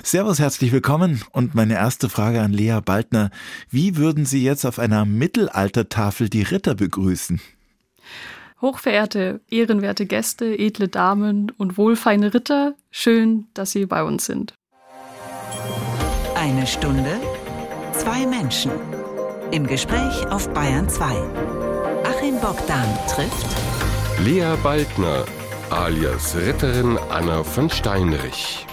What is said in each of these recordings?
Servus, herzlich willkommen. Und meine erste Frage an Lea Baltner. Wie würden Sie jetzt auf einer Mittelaltertafel die Ritter begrüßen? Hochverehrte, ehrenwerte Gäste, edle Damen und wohlfeine Ritter, schön, dass Sie bei uns sind. Eine Stunde, zwei Menschen. Im Gespräch auf Bayern 2. Achim Bogdan trifft Lea Baltner, alias Ritterin Anna von Steinrich.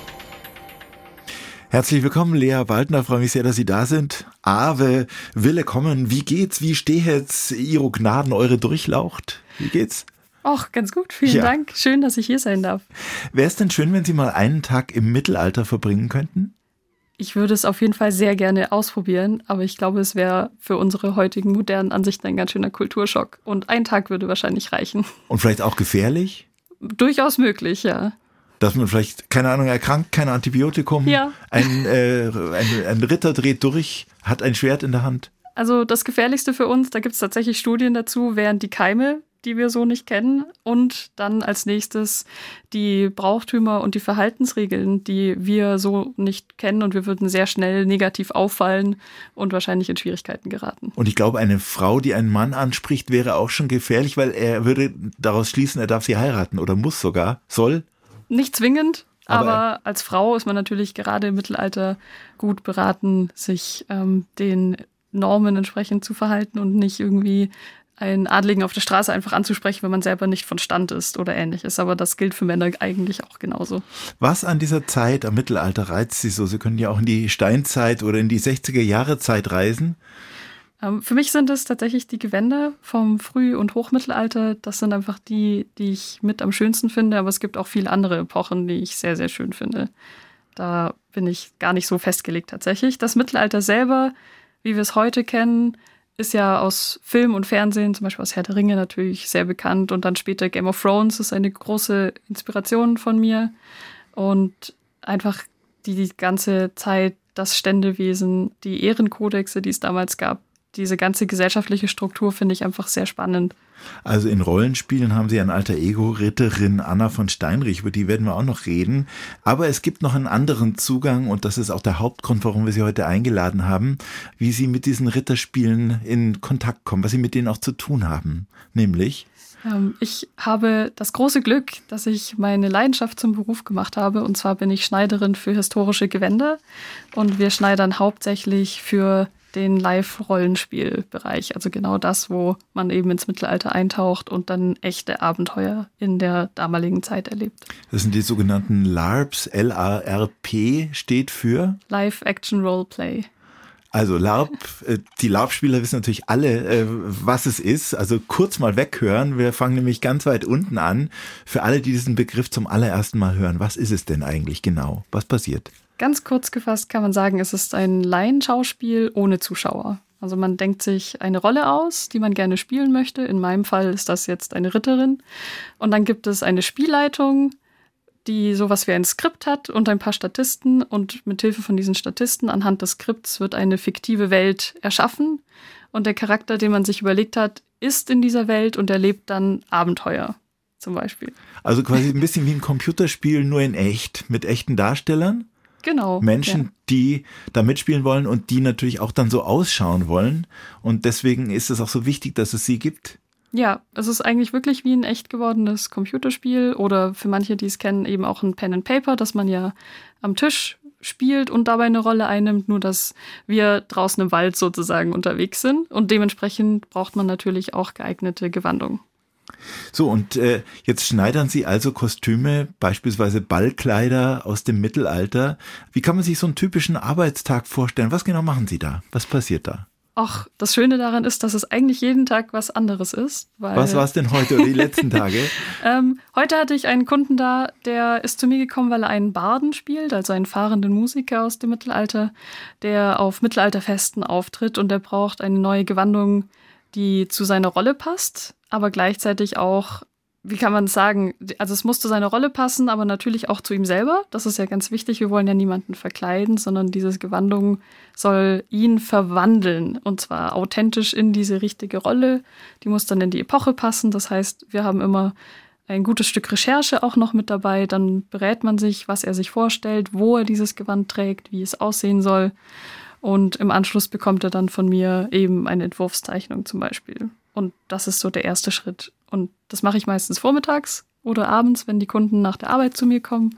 Herzlich willkommen, Lea Baltner. Freue mich sehr, dass Sie da sind. Ave, Wille kommen. Wie geht's? Wie steht's? Ihre Gnaden, eure Durchlaucht. Wie geht's? Ach, ganz gut. Vielen Dank. Schön, dass ich hier sein darf. Wäre es denn schön, wenn Sie mal einen Tag im Mittelalter verbringen könnten? Ich würde es auf jeden Fall sehr gerne ausprobieren, aber ich glaube, es wäre für unsere heutigen modernen Ansichten ein ganz schöner Kulturschock. Und ein Tag würde wahrscheinlich reichen. Und vielleicht auch gefährlich? Durchaus möglich, ja. Dass man vielleicht, keine Ahnung, erkrankt, kein Antibiotikum, ja. Ein Ritter dreht durch, hat ein Schwert in der Hand. Also das Gefährlichste für uns, da gibt es tatsächlich Studien dazu, wären die Keime, die wir so nicht kennen. Und dann als nächstes die Brauchtümer und die Verhaltensregeln, die wir so nicht kennen. Und wir würden sehr schnell negativ auffallen und wahrscheinlich in Schwierigkeiten geraten. Und ich glaube, eine Frau, die einen Mann anspricht, wäre auch schon gefährlich, weil er würde daraus schließen, er darf sie heiraten oder muss sogar, soll. Nicht zwingend, aber als Frau ist man natürlich gerade im Mittelalter gut beraten, sich den Normen entsprechend zu verhalten und nicht irgendwie einen Adligen auf der Straße einfach anzusprechen, wenn man selber nicht von Stand ist oder ähnliches. Aber das gilt für Männer eigentlich auch genauso. Was an dieser Zeit, am Mittelalter, reizt Sie so? Sie können ja auch in die Steinzeit oder in die 60er-Jahre-Zeit reisen. Für mich sind es tatsächlich die Gewänder vom Früh- und Hochmittelalter. Das sind einfach die ich mit am schönsten finde. Aber es gibt auch viele andere Epochen, die ich sehr, sehr schön finde. Da bin ich gar nicht so festgelegt tatsächlich. Das Mittelalter selber, wie wir es heute kennen, ist ja aus Film und Fernsehen, zum Beispiel aus Herr der Ringe natürlich sehr bekannt. Und dann später Game of Thrones ist eine große Inspiration von mir. Und einfach die ganze Zeit, das Ständewesen, die Ehrenkodexe, die es damals gab, diese ganze gesellschaftliche Struktur finde ich einfach sehr spannend. Also in Rollenspielen haben Sie ein alter Ego, Ritterin Anna von Steinrich, über die werden wir auch noch reden. Aber es gibt noch einen anderen Zugang und das ist auch der Hauptgrund, warum wir Sie heute eingeladen haben, wie Sie mit diesen Ritterspielen in Kontakt kommen, was Sie mit denen auch zu tun haben. Nämlich? Ich habe das große Glück, dass ich meine Leidenschaft zum Beruf gemacht habe. Und zwar bin ich Schneiderin für historische Gewänder und wir schneidern hauptsächlich für den Live-Rollenspielbereich, also genau das, wo man eben ins Mittelalter eintaucht und dann echte Abenteuer in der damaligen Zeit erlebt. Das sind die sogenannten LARPs, L-A-R-P steht für? Live-Action-Roleplay. Also LARP, die LARP-Spieler wissen natürlich alle, was es ist. Also kurz mal weghören, wir fangen nämlich ganz weit unten an. Für alle, die diesen Begriff zum allerersten Mal hören, was ist es denn eigentlich genau? Was passiert? Ganz kurz gefasst kann man sagen, es ist ein Laienschauspiel ohne Zuschauer. Also man denkt sich eine Rolle aus, die man gerne spielen möchte. In meinem Fall ist das jetzt eine Ritterin. Und dann gibt es eine Spielleitung, die sowas wie ein Skript hat und ein paar Statisten. Und mit Hilfe von diesen Statisten anhand des Skripts wird eine fiktive Welt erschaffen. Und der Charakter, den man sich überlegt hat, ist in dieser Welt und erlebt dann Abenteuer zum Beispiel. Also quasi ein bisschen wie ein Computerspiel, nur in echt, mit echten Darstellern? Genau. Menschen, die da mitspielen wollen und die natürlich auch dann so ausschauen wollen. Und deswegen ist es auch so wichtig, dass es sie gibt. Ja, es ist eigentlich wirklich wie ein echt gewordenes Computerspiel oder für manche, die es kennen, eben auch ein Pen and Paper, das man ja am Tisch spielt und dabei eine Rolle einnimmt, nur dass wir draußen im Wald sozusagen unterwegs sind und dementsprechend braucht man natürlich auch geeignete Gewandung. So, und jetzt schneidern Sie also Kostüme, beispielsweise Ballkleider aus dem Mittelalter. Wie kann man sich so einen typischen Arbeitstag vorstellen? Was genau machen Sie da? Was passiert da? Ach, das Schöne daran ist, dass es eigentlich jeden Tag was anderes ist. Weil was war es denn heute oder die letzten Tage? Heute hatte ich einen Kunden da, der ist zu mir gekommen, weil er einen Barden spielt, also einen fahrenden Musiker aus dem Mittelalter, der auf Mittelalterfesten auftritt und der braucht eine neue Gewandung, die zu seiner Rolle passt, aber gleichzeitig auch, wie kann man es sagen, also es muss zu seiner Rolle passen, aber natürlich auch zu ihm selber. Das ist ja ganz wichtig, wir wollen ja niemanden verkleiden, sondern diese Gewandung soll ihn verwandeln und zwar authentisch in diese richtige Rolle. Die muss dann in die Epoche passen, das heißt, wir haben immer ein gutes Stück Recherche auch noch mit dabei. Dann berät man sich, was er sich vorstellt, wo er dieses Gewand trägt, wie es aussehen soll. Und im Anschluss bekommt er dann von mir eben eine Entwurfszeichnung zum Beispiel. Und das ist so der erste Schritt. Und das mache ich meistens vormittags oder abends, wenn die Kunden nach der Arbeit zu mir kommen.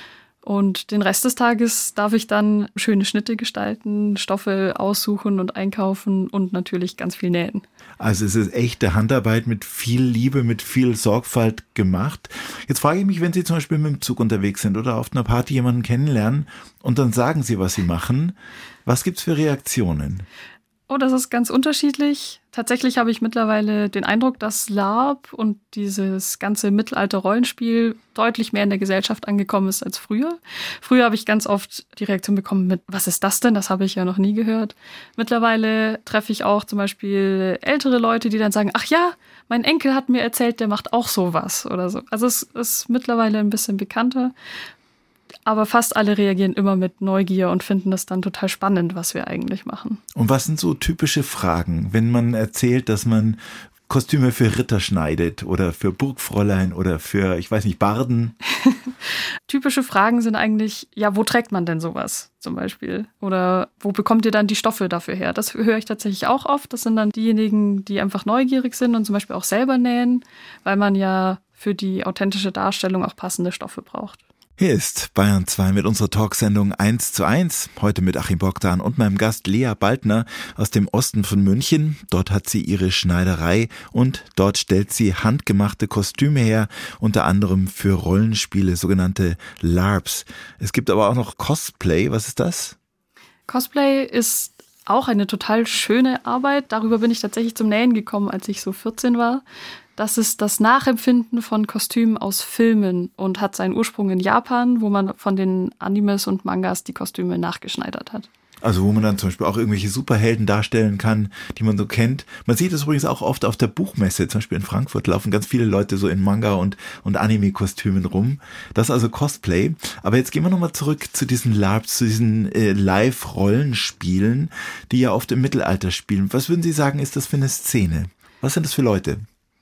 Und den Rest des Tages darf ich dann schöne Schnitte gestalten, Stoffe aussuchen und einkaufen und natürlich ganz viel nähen. Also es ist echte Handarbeit mit viel Liebe, mit viel Sorgfalt gemacht. Jetzt frage ich mich, wenn Sie zum Beispiel mit dem Zug unterwegs sind oder auf einer Party jemanden kennenlernen und dann sagen Sie, was Sie machen, was gibt's für Reaktionen? Oh, das ist ganz unterschiedlich. Tatsächlich habe ich mittlerweile den Eindruck, dass LARP und dieses ganze Mittelalter-Rollenspiel deutlich mehr in der Gesellschaft angekommen ist als früher. Früher habe ich ganz oft die Reaktion bekommen mit, was ist das denn? Das habe ich ja noch nie gehört. Mittlerweile treffe ich auch zum Beispiel ältere Leute, die dann sagen, ach ja, mein Enkel hat mir erzählt, der macht auch sowas oder so. Also es ist mittlerweile ein bisschen bekannter. Aber fast alle reagieren immer mit Neugier und finden das dann total spannend, was wir eigentlich machen. Und was sind so typische Fragen, wenn man erzählt, dass man Kostüme für Ritter schneidet oder für Burgfräulein oder für, ich weiß nicht, Barden? Typische Fragen sind eigentlich, ja, wo trägt man denn sowas zum Beispiel? Oder wo bekommt ihr dann die Stoffe dafür her? Das höre ich tatsächlich auch oft. Das sind dann diejenigen, die einfach neugierig sind und zum Beispiel auch selber nähen, weil man ja für die authentische Darstellung auch passende Stoffe braucht. Hier ist Bayern 2 mit unserer Talksendung 1:1, heute mit Achim Bogdan und meinem Gast Lea Baltner aus dem Osten von München. Dort hat sie ihre Schneiderei und dort stellt sie handgemachte Kostüme her, unter anderem für Rollenspiele, sogenannte LARPs. Es gibt aber auch noch Cosplay, was ist das? Cosplay ist auch eine total schöne Arbeit. Darüber bin ich tatsächlich zum Nähen gekommen, als ich so 14 war. Das ist das Nachempfinden von Kostümen aus Filmen und hat seinen Ursprung in Japan, wo man von den Animes und Mangas die Kostüme nachgeschneidert hat. Also wo man dann zum Beispiel auch irgendwelche Superhelden darstellen kann, die man so kennt. Man sieht es übrigens auch oft auf der Buchmesse, zum Beispiel in Frankfurt laufen ganz viele Leute so in Manga- und Anime-Kostümen rum. Das ist also Cosplay. Aber jetzt gehen wir nochmal zurück zu diesen LARPs, zu diesen Live-Rollenspielen, die ja oft im Mittelalter spielen. Was würden Sie sagen, ist das für eine Szene? Was sind das für Leute?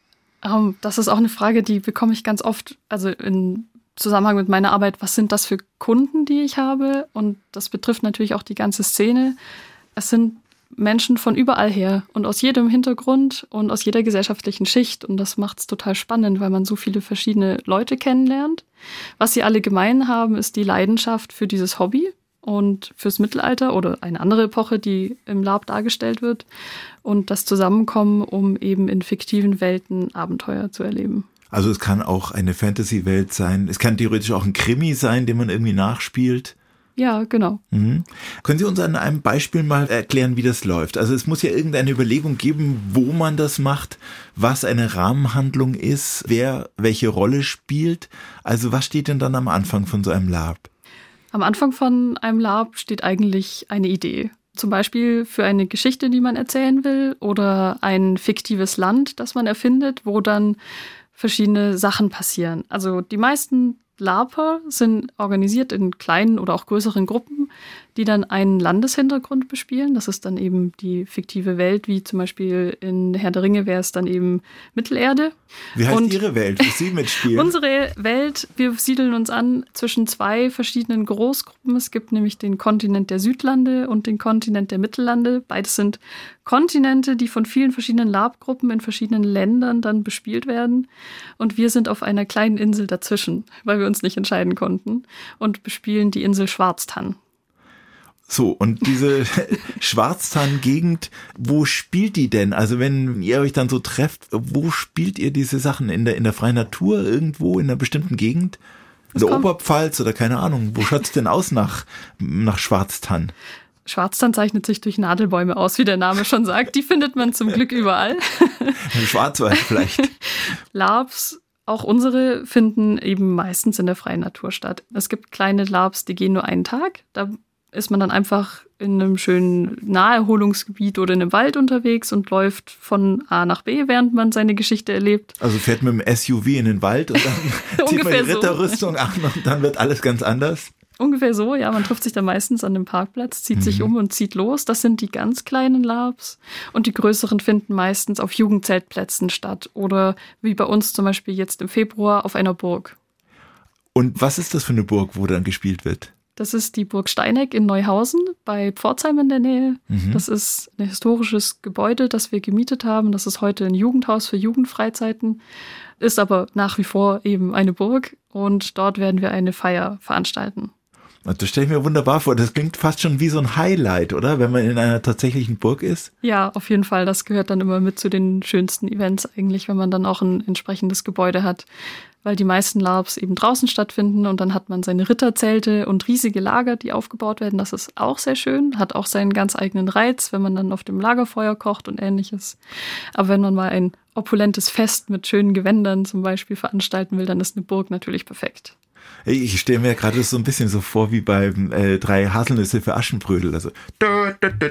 Das ist auch eine Frage, die bekomme ich ganz oft, also in Zusammenhang mit meiner Arbeit, was sind das für Kunden, die ich habe? Und das betrifft natürlich auch die ganze Szene. Es sind Menschen von überall her und aus jedem Hintergrund und aus jeder gesellschaftlichen Schicht. Und das macht es total spannend, weil man so viele verschiedene Leute kennenlernt. Was sie alle gemein haben, ist die Leidenschaft für dieses Hobby und fürs Mittelalter oder eine andere Epoche, die im LARP dargestellt wird. Und das Zusammenkommen, um eben in fiktiven Welten Abenteuer zu erleben. Also es kann auch eine Fantasy-Welt sein. Es kann theoretisch auch ein Krimi sein, den man irgendwie nachspielt. Ja, genau. Mhm. Können Sie uns an einem Beispiel mal erklären, wie das läuft? Also es muss ja irgendeine Überlegung geben, wo man das macht, was eine Rahmenhandlung ist, wer welche Rolle spielt. Also was steht denn dann am Anfang von so einem LARP? Am Anfang von einem LARP steht eigentlich eine Idee. Zum Beispiel für eine Geschichte, die man erzählen will, oder ein fiktives Land, das man erfindet, wo dann verschiedene Sachen passieren. Also die meisten LARPer sind organisiert in kleinen oder auch größeren Gruppen, die dann einen Landeshintergrund bespielen. Das ist dann eben die fiktive Welt, wie zum Beispiel in Herr der Ringe wäre es dann eben Mittelerde. Wie heißt Ihre Welt, wo Sie mitspielen? Unsere Welt, wir siedeln uns an zwischen zwei verschiedenen Großgruppen. Es gibt nämlich den Kontinent der Südlande und den Kontinent der Mittellande. Beides sind Kontinente, die von vielen verschiedenen LARP-Gruppen in verschiedenen Ländern dann bespielt werden. Und wir sind auf einer kleinen Insel dazwischen, weil wir uns nicht entscheiden konnten, und bespielen die Insel Schwarztann. So, und diese Schwarztann-Gegend, wo spielt die denn? Also wenn ihr euch dann so trefft, wo spielt ihr diese Sachen? In der freien Natur irgendwo, in einer bestimmten Gegend? In der Oberpfalz oder keine Ahnung. Wo schaut's denn aus nach Schwarztann? Schwarztann zeichnet sich durch Nadelbäume aus, wie der Name schon sagt. Die findet man zum Glück überall. Im Schwarzwald vielleicht. LARPs, auch unsere, finden eben meistens in der freien Natur statt. Es gibt kleine LARPs, die gehen nur einen Tag. Da ist man dann einfach in einem schönen Naherholungsgebiet oder in einem Wald unterwegs und läuft von A nach B, während man seine Geschichte erlebt. Also fährt mit dem SUV in den Wald und dann zieht man die Ritterrüstung an und dann wird alles ganz anders. Ungefähr so, ja. Man trifft sich dann meistens an dem Parkplatz, zieht sich um und zieht los. Das sind die ganz kleinen LARPs. Und die größeren finden meistens auf Jugendzeltplätzen statt. Oder wie bei uns zum Beispiel jetzt im Februar auf einer Burg. Und was ist das für eine Burg, wo dann gespielt wird? Das ist die Burg Steineck in Neuhausen bei Pforzheim in der Nähe. Das ist ein historisches Gebäude, das wir gemietet haben. Das ist heute ein Jugendhaus für Jugendfreizeiten, ist aber nach wie vor eben eine Burg. Und dort werden wir eine Feier veranstalten. Das stelle ich mir wunderbar vor. Das klingt fast schon wie so ein Highlight, oder? Wenn man in einer tatsächlichen Burg ist. Ja, auf jeden Fall. Das gehört dann immer mit zu den schönsten Events eigentlich, wenn man dann auch ein entsprechendes Gebäude hat. Weil die meisten LARPs eben draußen stattfinden und dann hat man seine Ritterzelte und riesige Lager, die aufgebaut werden. Das ist auch sehr schön, hat auch seinen ganz eigenen Reiz, wenn man dann auf dem Lagerfeuer kocht und Ähnliches. Aber wenn man mal ein opulentes Fest mit schönen Gewändern zum Beispiel veranstalten will, dann ist eine Burg natürlich perfekt. Ich stelle mir gerade so ein bisschen so vor wie beim 3 Haselnüsse für Aschenbrödel. Also da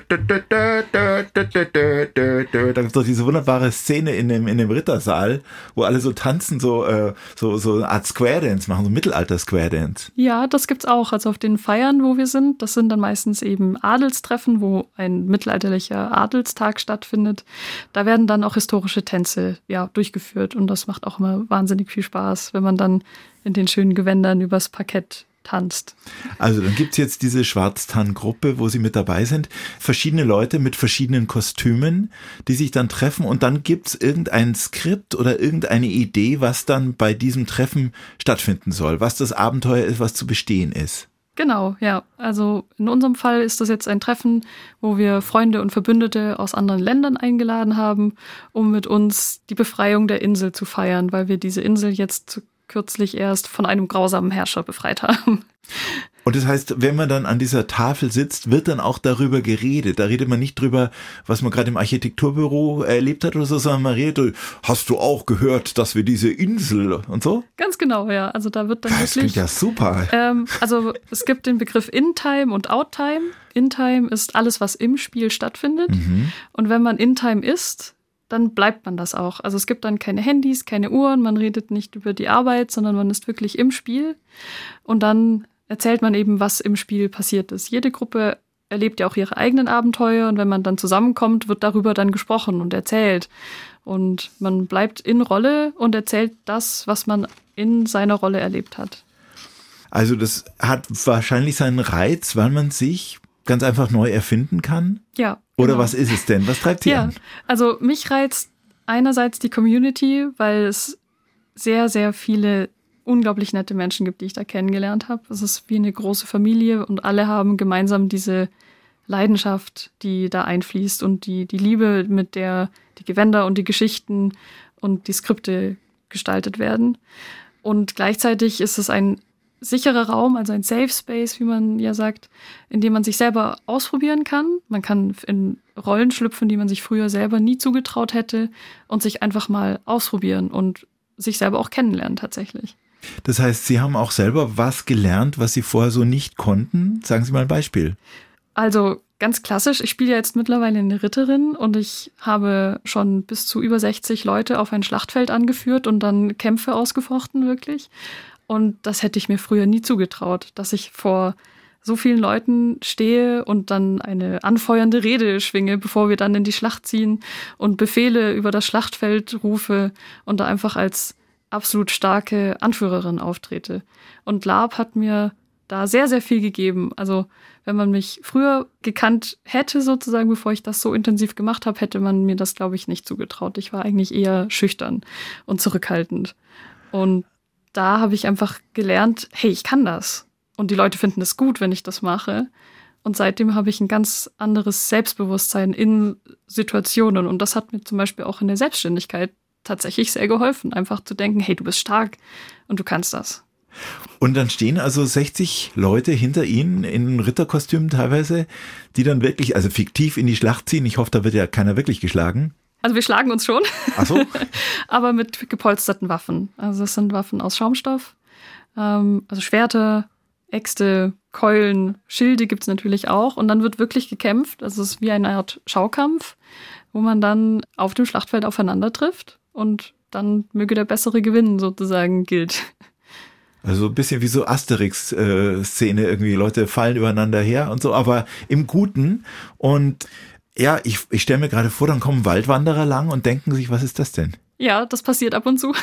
gibt es doch diese wunderbare Szene in dem Rittersaal, wo alle so tanzen, so eine Art Square Dance machen, so Mittelalter Square Dance. Ja, das gibt's auch. Also auf den Feiern, wo wir sind, das sind dann meistens eben Adelstreffen, wo ein mittelalterlicher Adelstag stattfindet. Da werden dann auch historische Tänze durchgeführt und das macht auch immer wahnsinnig viel Spaß, wenn man dann in den schönen Gewändern übers Parkett tanzt. Also dann gibt's jetzt diese Schwarztann-Gruppe, wo Sie mit dabei sind. Verschiedene Leute mit verschiedenen Kostümen, die sich dann treffen und dann gibt's irgendein Skript oder irgendeine Idee, was dann bei diesem Treffen stattfinden soll, was das Abenteuer ist, was zu bestehen ist. Genau, ja. Also in unserem Fall ist das jetzt ein Treffen, wo wir Freunde und Verbündete aus anderen Ländern eingeladen haben, um mit uns die Befreiung der Insel zu feiern, weil wir diese Insel jetzt kürzlich erst von einem grausamen Herrscher befreit haben. Und das heißt, wenn man dann an dieser Tafel sitzt, wird dann auch darüber geredet. Da redet man nicht drüber, was man gerade im Architekturbüro erlebt hat oder so, sondern man redet, hast du auch gehört, dass wir diese Insel und so? Ganz genau, ja. Also da wird dann das klingt ja super. Also es gibt den Begriff In-Time und Out-Time. In-Time ist alles, was im Spiel stattfindet. Und wenn man In-Time ist, dann bleibt man das auch. Also es gibt dann keine Handys, keine Uhren, man redet nicht über die Arbeit, sondern man ist wirklich im Spiel. Und dann erzählt man eben, was im Spiel passiert ist. Jede Gruppe erlebt ja auch ihre eigenen Abenteuer und wenn man dann zusammenkommt, wird darüber dann gesprochen und erzählt. Und man bleibt in Rolle und erzählt das, was man in seiner Rolle erlebt hat. Also das hat wahrscheinlich seinen Reiz, weil man sich ganz einfach neu erfinden kann? Ja. Oder genau. Was ist es denn? Was treibt Sie an? Also mich reizt einerseits die Community, weil es sehr, sehr viele unglaublich nette Menschen gibt, die ich da kennengelernt habe. Es ist wie eine große Familie und alle haben gemeinsam diese Leidenschaft, die da einfließt und die Liebe, mit der die Gewänder und die Geschichten und die Skripte gestaltet werden. Und gleichzeitig ist es ein sicherer Raum, also ein Safe Space, wie man ja sagt, in dem man sich selber ausprobieren kann. Man kann in Rollen schlüpfen, die man sich früher selber nie zugetraut hätte und sich einfach mal ausprobieren und sich selber auch kennenlernen tatsächlich. Das heißt, Sie haben auch selber was gelernt, was Sie vorher so nicht konnten? Sagen Sie mal ein Beispiel. Also ganz klassisch, ich spiele ja jetzt mittlerweile eine Ritterin und ich habe schon bis zu über 60 Leute auf ein Schlachtfeld angeführt und dann Kämpfe ausgefochten wirklich. Und das hätte ich mir früher nie zugetraut, dass ich vor so vielen Leuten stehe und dann eine anfeuernde Rede schwinge, bevor wir dann in die Schlacht ziehen und Befehle über das Schlachtfeld rufe und da einfach als absolut starke Anführerin auftrete. Und LARP hat mir da sehr, sehr viel gegeben. Also wenn man mich früher gekannt hätte, sozusagen, bevor ich das so intensiv gemacht habe, hätte man mir das, glaube ich, nicht zugetraut. Ich war eigentlich eher schüchtern und zurückhaltend. Und da habe ich einfach gelernt, hey, ich kann das. Und die Leute finden es gut, wenn ich das mache. Und seitdem habe ich ein ganz anderes Selbstbewusstsein in Situationen. Und das hat mir zum Beispiel auch in der Selbstständigkeit tatsächlich sehr geholfen. Einfach zu denken, hey, du bist stark und du kannst das. Und dann stehen also 60 Leute hinter Ihnen in Ritterkostümen teilweise, die dann wirklich, also fiktiv in die Schlacht ziehen. Ich hoffe, da wird ja keiner wirklich geschlagen. Also wir schlagen uns schon. Ach so. Aber mit gepolsterten Waffen. Also das sind Waffen aus Schaumstoff. Also Schwerter, Äxte, Keulen, Schilde gibt's natürlich auch. Und dann wird wirklich gekämpft. Also es ist wie eine Art Schaukampf, wo man dann auf dem Schlachtfeld aufeinander trifft. Und dann möge der Bessere gewinnen, sozusagen, gilt. Also ein bisschen wie so Asterix-Szene irgendwie. Leute fallen übereinander her und so, aber im Guten. Und ja, ich stelle mir gerade vor, dann kommen Waldwanderer lang und denken sich, was ist das denn? Ja, das passiert ab und zu.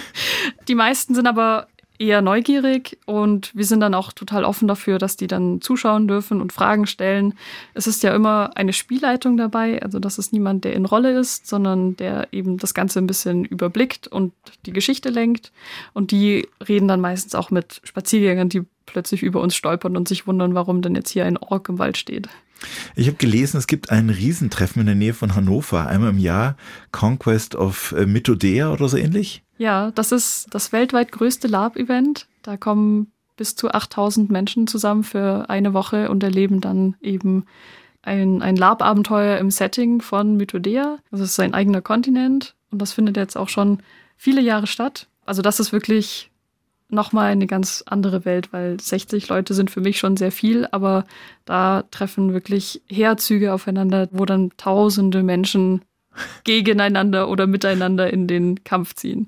Die meisten sind aber eher neugierig und wir sind dann auch total offen dafür, dass die dann zuschauen dürfen und Fragen stellen. Es ist ja immer eine Spielleitung dabei, also das ist niemand, der in Rolle ist, sondern der eben das Ganze ein bisschen überblickt und die Geschichte lenkt. Und die reden dann meistens auch mit Spaziergängern, die plötzlich über uns stolpern und sich wundern, warum denn jetzt hier ein Ork im Wald steht. Ich habe gelesen, es gibt ein Riesentreffen in der Nähe von Hannover, einmal im Jahr, Conquest of Mythodea oder so ähnlich. Ja, das ist das weltweit größte LARP-Event. Da kommen bis zu 8000 Menschen zusammen für eine Woche und erleben dann eben ein LARP-Abenteuer im Setting von Mythodea. Also es ist ein eigener Kontinent und das findet jetzt auch schon viele Jahre statt. Also das ist wirklich nochmal eine ganz andere Welt, weil 60 Leute sind für mich schon sehr viel, aber da treffen wirklich Heerzüge aufeinander, wo dann tausende Menschen gegeneinander oder miteinander in den Kampf ziehen.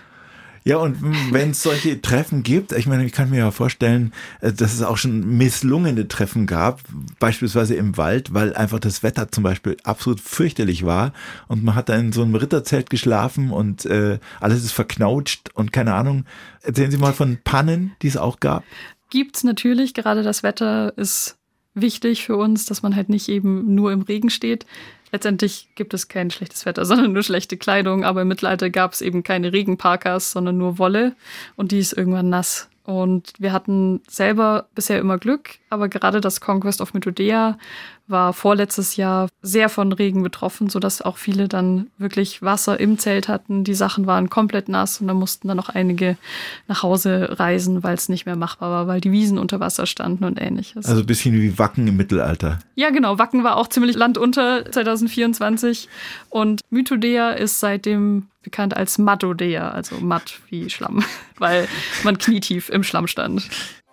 Ja, und wenn es solche Treffen gibt, ich meine, ich kann mir ja vorstellen, dass es auch schon misslungene Treffen gab, beispielsweise im Wald, weil einfach das Wetter zum Beispiel absolut fürchterlich war und man hat da in so einem Ritterzelt geschlafen und alles ist verknautscht und keine Ahnung. Erzählen Sie mal von Pannen, die es auch gab. Gibt's natürlich, gerade das Wetter ist wichtig für uns, dass man halt nicht eben nur im Regen steht. Letztendlich gibt es kein schlechtes Wetter, sondern nur schlechte Kleidung. Aber im Mittelalter gab es eben keine Regenparkas, sondern nur Wolle. Und die ist irgendwann nass. Und wir hatten selber bisher immer Glück. Aber gerade das Conquest of Mythodea war vorletztes Jahr sehr von Regen betroffen, sodass auch viele dann wirklich Wasser im Zelt hatten. Die Sachen waren komplett nass und dann mussten dann noch einige nach Hause reisen, weil es nicht mehr machbar war, weil die Wiesen unter Wasser standen und ähnliches. Also ein bisschen wie Wacken im Mittelalter. Ja, genau. Wacken war auch ziemlich landunter 2024. Und Mythodea ist seitdem bekannt als Mattodea, also matt wie Schlamm, weil man knietief im Schlamm stand.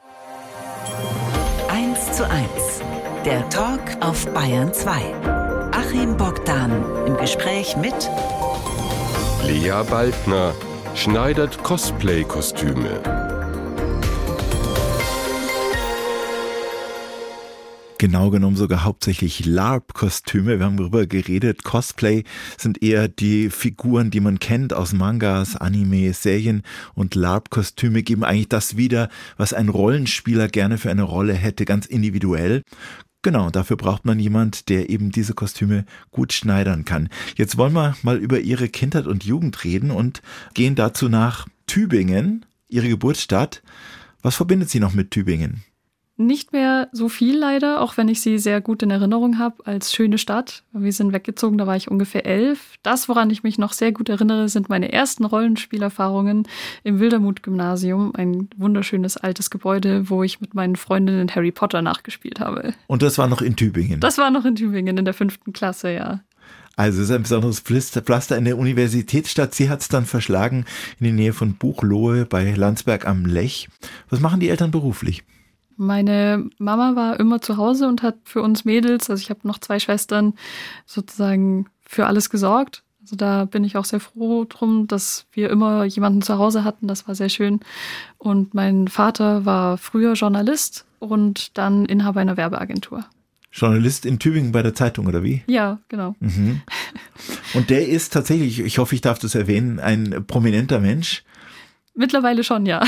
1:1. Der Talk auf Bayern 2. Achim Bogdan im Gespräch mit Lea Baldner schneidert Cosplay-Kostüme. Genau genommen sogar hauptsächlich LARP-Kostüme. Wir haben darüber geredet. Cosplay sind eher die Figuren, die man kennt aus Mangas, Anime, Serien. Und LARP-Kostüme geben eigentlich das wieder, was ein Rollenspieler gerne für eine Rolle hätte, ganz individuell. Genau, dafür braucht man jemand, der eben diese Kostüme gut schneidern kann. Jetzt wollen wir mal über Ihre Kindheit und Jugend reden und gehen dazu nach Tübingen, Ihre Geburtsstadt. Was verbindet Sie noch mit Tübingen? Nicht mehr so viel leider, auch wenn ich sie sehr gut in Erinnerung habe als schöne Stadt. Wir sind weggezogen, da war ich ungefähr 11. Das, woran ich mich noch sehr gut erinnere, sind meine ersten Rollenspielerfahrungen im Wildermuth-Gymnasium. Ein wunderschönes altes Gebäude, wo ich mit meinen Freundinnen Harry Potter nachgespielt habe. Und das war noch in Tübingen? Das war noch in Tübingen, in der 5. Klasse, ja. Also es ist ein besonderes Pflaster in der Universitätsstadt. Sie hat es dann verschlagen in die Nähe von Buchloe bei Landsberg am Lech. Was machen die Eltern beruflich? Meine Mama war immer zu Hause und hat für uns Mädels, also ich habe noch 2 Schwestern, sozusagen für alles gesorgt. Also da bin ich auch sehr froh drum, dass wir immer jemanden zu Hause hatten. Das war sehr schön. Und mein Vater war früher Journalist und dann Inhaber einer Werbeagentur. Journalist in Tübingen bei der Zeitung, oder wie? Ja, genau. Mhm. Und der ist tatsächlich, ich hoffe, ich darf das erwähnen, ein prominenter Mensch. Mittlerweile schon, ja.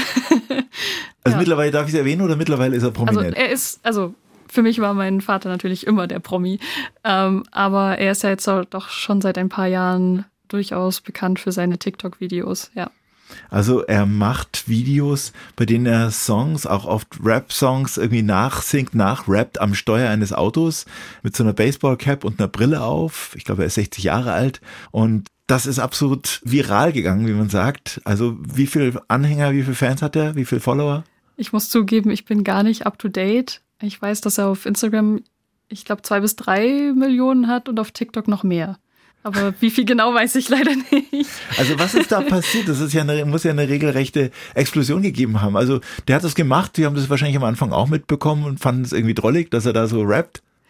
Also ja. Mittlerweile darf ich es erwähnen oder mittlerweile ist er prominent? Also für mich war mein Vater natürlich immer der Promi. Aber er ist ja jetzt doch schon seit ein paar Jahren durchaus bekannt für seine TikTok-Videos, ja. Also er macht Videos, bei denen er Songs, auch oft Rap-Songs, irgendwie nachsingt, nachrappt am Steuer eines Autos mit so einer Baseballcap und einer Brille auf. Ich glaube, er ist 60 Jahre alt und das ist absolut viral gegangen, wie man sagt. Also wie viele Anhänger, wie viele Fans hat er, wie viele Follower? Ich muss zugeben, ich bin gar nicht up to date. Ich weiß, dass er auf Instagram, ich glaube, 2 bis 3 Millionen hat und auf TikTok noch mehr. Aber wie viel genau, weiß ich leider nicht. Also was ist da passiert? Das ist ja muss ja eine regelrechte Explosion gegeben haben. Also der hat das gemacht, die haben das wahrscheinlich am Anfang auch mitbekommen und fanden es irgendwie drollig, dass er da so rappt.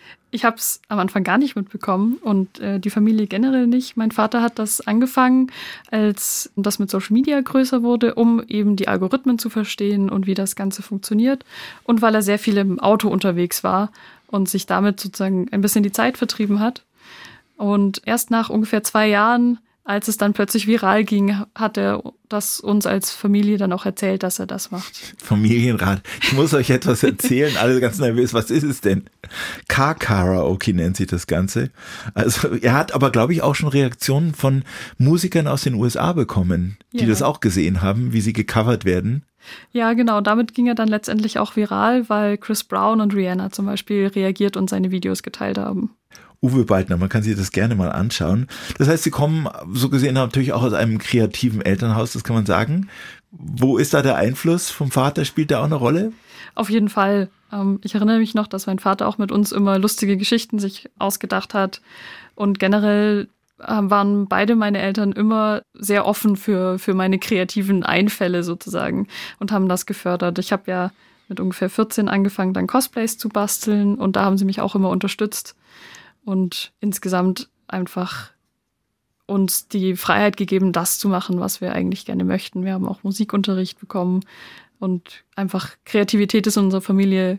Ich habe es am Anfang gar nicht mitbekommen und die Familie generell nicht. Mein Vater hat das angefangen, als das mit Social Media größer wurde, um eben die Algorithmen zu verstehen und wie das Ganze funktioniert. Und weil er sehr viel im Auto unterwegs war und sich damit sozusagen ein bisschen die Zeit vertrieben hat. Und erst nach ungefähr 2 Jahren, als es dann plötzlich viral ging, hat er das uns als Familie dann auch erzählt, dass er das macht. Familienrat. Ich muss euch etwas erzählen. Alle ganz nervös. Was ist es denn? Car-Karaoke nennt sich das Ganze. Also er hat aber, glaube ich, auch schon Reaktionen von Musikern aus den USA bekommen, die das auch gesehen haben, wie sie gecovert werden. Ja, genau. Damit ging er dann letztendlich auch viral, weil Chris Brown und Rihanna zum Beispiel reagiert und seine Videos geteilt haben. Uwe Baldner, man kann sich das gerne mal anschauen. Das heißt, Sie kommen so gesehen natürlich auch aus einem kreativen Elternhaus, das kann man sagen. Wo ist da der Einfluss vom Vater? Spielt der auch eine Rolle? Auf jeden Fall. Ich erinnere mich noch, dass mein Vater auch mit uns immer lustige Geschichten sich ausgedacht hat. Und generell waren beide meine Eltern immer sehr offen für meine kreativen Einfälle sozusagen und haben das gefördert. Ich habe ja mit ungefähr 14 angefangen, dann Cosplays zu basteln und da haben sie mich auch immer unterstützt. Und insgesamt einfach uns die Freiheit gegeben, das zu machen, was wir eigentlich gerne möchten. Wir haben auch Musikunterricht bekommen und einfach Kreativität ist in unserer Familie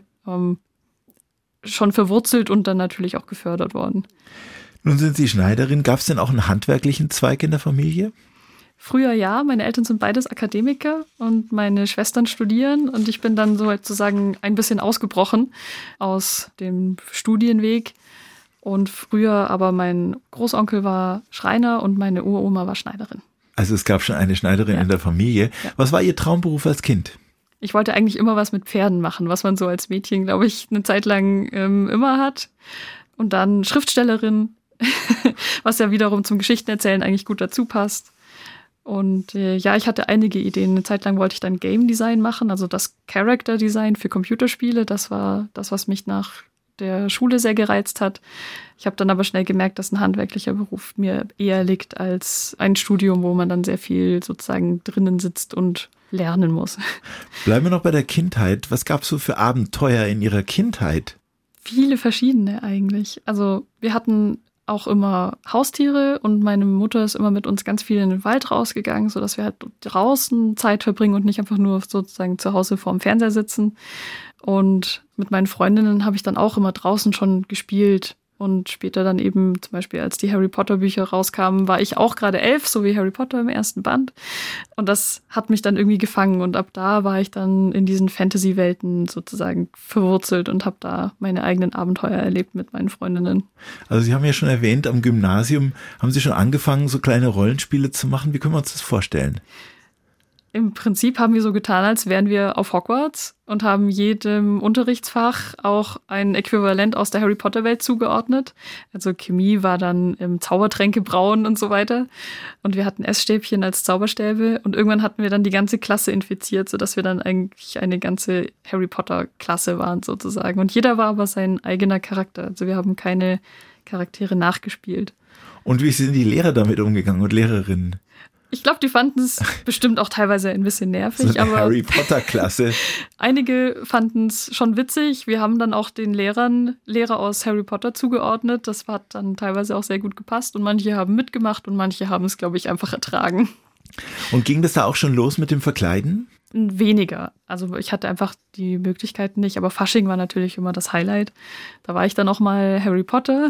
schon verwurzelt und dann natürlich auch gefördert worden. Nun sind Sie Schneiderin. Gab es denn auch einen handwerklichen Zweig in der Familie? Früher ja, meine Eltern sind beides Akademiker und meine Schwestern studieren und ich bin dann sozusagen ein bisschen ausgebrochen aus dem Studienweg. Und früher aber mein Großonkel war Schreiner und meine Uroma war Schneiderin. Also es gab schon eine Schneiderin in der Familie. Ja. Was war Ihr Traumberuf als Kind? Ich wollte eigentlich immer was mit Pferden machen, was man so als Mädchen, glaube ich, eine Zeit lang immer hat. Und dann Schriftstellerin, was ja wiederum zum Geschichtenerzählen eigentlich gut dazu passt. Und ja, ich hatte einige Ideen. Eine Zeit lang wollte ich dann Game Design machen, also das Character Design für Computerspiele. Das war das, was mich nach der Schule sehr gereizt hat. Ich habe dann aber schnell gemerkt, dass ein handwerklicher Beruf mir eher liegt als ein Studium, wo man dann sehr viel sozusagen drinnen sitzt und lernen muss. Bleiben wir noch bei der Kindheit. Was gab es so für Abenteuer in Ihrer Kindheit? Viele verschiedene eigentlich. Also wir hatten auch immer Haustiere und meine Mutter ist immer mit uns ganz viel in den Wald rausgegangen, sodass wir halt draußen Zeit verbringen und nicht einfach nur sozusagen zu Hause vorm Fernseher sitzen. Und mit meinen Freundinnen habe ich dann auch immer draußen schon gespielt. Und später dann eben, zum Beispiel als die Harry Potter Bücher rauskamen, war ich auch gerade 11, so wie Harry Potter im ersten Band. Und das hat mich dann irgendwie gefangen. Und ab da war ich dann in diesen Fantasy-Welten sozusagen verwurzelt und habe da meine eigenen Abenteuer erlebt mit meinen Freundinnen. Also Sie haben ja schon erwähnt, am Gymnasium haben Sie schon angefangen, so kleine Rollenspiele zu machen. Wie können wir uns das vorstellen? Im Prinzip haben wir so getan, als wären wir auf Hogwarts und haben jedem Unterrichtsfach auch ein Äquivalent aus der Harry Potter Welt zugeordnet. Also Chemie war dann im Zaubertränke brauen und so weiter. Und wir hatten Essstäbchen als Zauberstäbe und irgendwann hatten wir dann die ganze Klasse infiziert, sodass wir dann eigentlich eine ganze Harry Potter Klasse waren sozusagen. Und jeder war aber sein eigener Charakter. Also wir haben keine Charaktere nachgespielt. Und wie sind die Lehrer damit umgegangen und Lehrerinnen? Ich glaube, die fanden es bestimmt auch teilweise ein bisschen nervig. So eine aber Harry Potter-Klasse. Einige fanden es schon witzig. Wir haben dann auch den Lehrer aus Harry Potter zugeordnet. Das hat dann teilweise auch sehr gut gepasst. Und manche haben mitgemacht und manche haben es, glaube ich, einfach ertragen. Und ging das da auch schon los mit dem Verkleiden? Weniger. Also ich hatte einfach die Möglichkeiten nicht. Aber Fasching war natürlich immer das Highlight. Da war ich dann auch mal Harry Potter.